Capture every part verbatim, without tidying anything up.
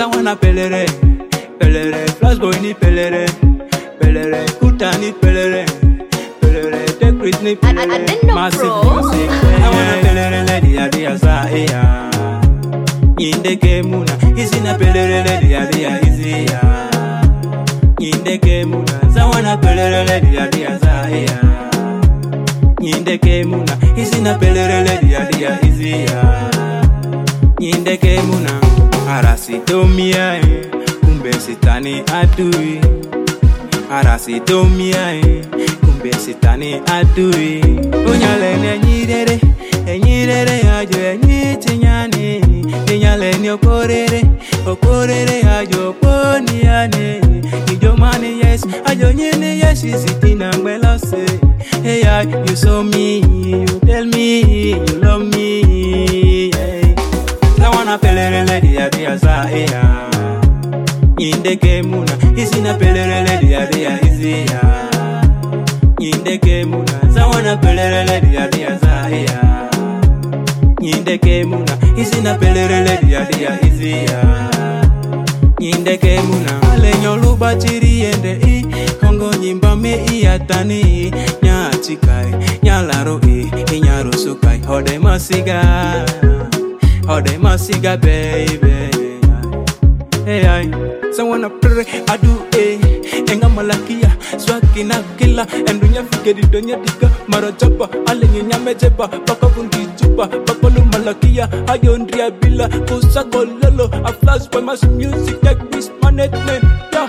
Zawana pelere, pelere, flash boy ni pelere, pelere, kuta ni pelere, pelere, take Britney pelere, massive music. Zawana pelere lady adi azaya, indeke muna, isina pelere lady adi izia, indeke muna. Zawana pelere lady adi azaya, indeke muna, isina pelere lady adi izia, indeke muna. Arasitomia, kumbe sitani adui. Arasitomia, kumbe sitani adui. Unyale ni nyirere, nyirere ajo nyitinyane. Unyale ni okorere, okorere ajo poniane. Kijomani yes, ajo nyine yes sitina mbelose. Hey, I, you saw me, you tell me you love me. Hey. Zawana pelere lady adi azaya, indeke muna, isina pelere lady adi izia, indeke muna. Zawana pelere lady adi azaya, indeke muna, isina pelere lady adi izia, indeke muna. Alenyo luba chiri ende i, kongo nyimba me i atani, nya chikai, nya laro i, nyaro sukai, hode masiga. Hode masiga baby. Hey I, someone a pray I do eh. Enga malakia, swaki na kila. Endunya fikedi donya dika, marajapa. Alenye nyame jeba, baka fundi chupa. Bakolu malakia, ayondria bila. Kusa kololo, a flash by mass music like this management. Yeah.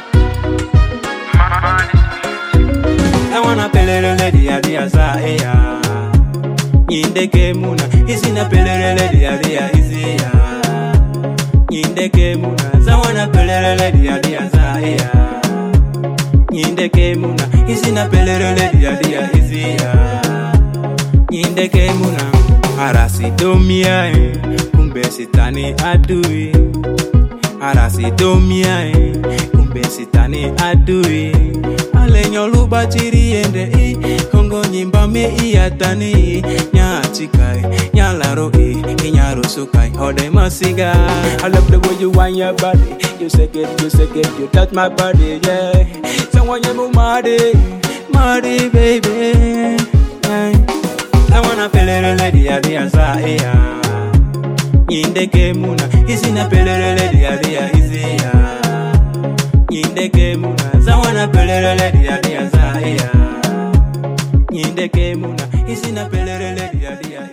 I wanna pelere lady adi azaya, indeke muna, isina pelere lady adi izia, indeke muna. Zawana pelere lady adi azaya, indeke muna, isina pelere lady adi izia, indeke muna. Arasitomia, kumbe sitani adui. Arasitomia, kumbe sitani adui. Alenyo luba chiri ende i, kongo nyimba me i atani. Nya chikai, nya laro i, nyaro sukai, hode masiga. I love the way you wind your body, you shake it, you shake it, you touch my body, yeah. Someone you move madi, madi baby. I wanna pelere lady adi azaya, indeke muna, isina pelere lady adi izia, indeke muna. Zawana pelere lady adi azaya, indeke muna, isina pelere lady adi.